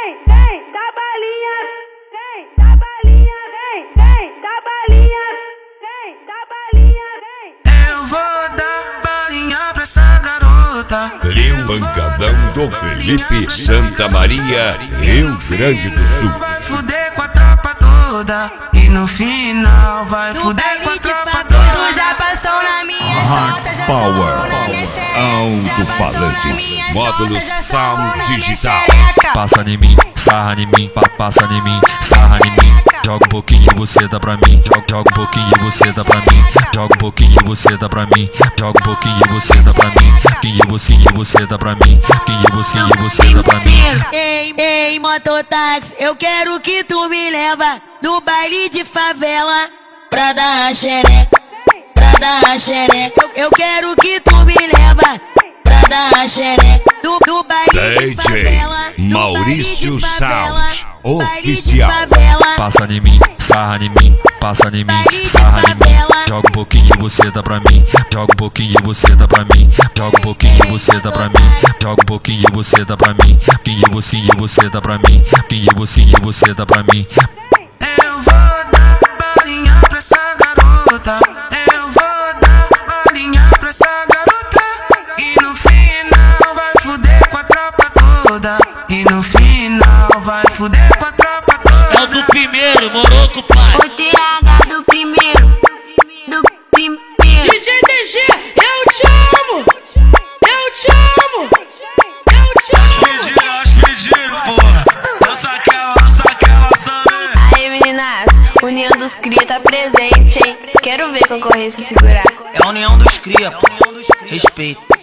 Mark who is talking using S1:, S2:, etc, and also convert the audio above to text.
S1: Eu vou dar balinha pra essa garota.
S2: Trio Pancadão do Felipe, Santa Maria, Rio Grande do Sul.
S1: Vai fuder com a tropa toda e no final vai fuder com a tropa toda.
S3: Já passou na minha
S2: Hard Power, alto-falantes, módulos sound digital.
S4: Passa em mim, sarra em mim, passa em mim, sarra em mim. Joga um pouquinho de buceta pra mim, joga um pouquinho de buceta pra mim, joga um pouquinho de buceta pra mim, joga um pouquinho de buceta pra mim, pouquinho de buceta pra mim, pouquinho de buceta pra mim.
S3: Ei, mototáxi, eu quero que tu me leva no baile de favela pra dar a xereca, pra dar a xereca. Eu quero que tu me leva pra dar a xereca do baile de favela.
S2: Maurício Sound Oficial.
S4: Passa em mim, sarra em mim, passa em mim, sarra em mim. Joga um pouquinho de buceta pra mim, joga um pouquinho de buceta pra mim, joga um pouquinho de buceta pra mim, joga um pouquinho de buceta pra mim, pouquinho de buceta pra mim, pouquinho de buceta pra mim.
S1: Eu vou dar balinha pra essa garota. Eu vou dar balinha pra essa garota. E no final vai fuder com a tropa toda. E no final vai fuder com a tropa toda.
S5: É o do primeiro, Moroco pai.
S3: O TH do primeiro, do primeiro.
S6: DJ DG, eu te amo, eu te amo, eu te amo.
S1: As pediram, porra. Dança aquela samba.
S3: Aí meninas, União dos Cria tá presente, hein? Quero ver concorrência segurar.
S7: É a União dos Cria, pô. Respeito.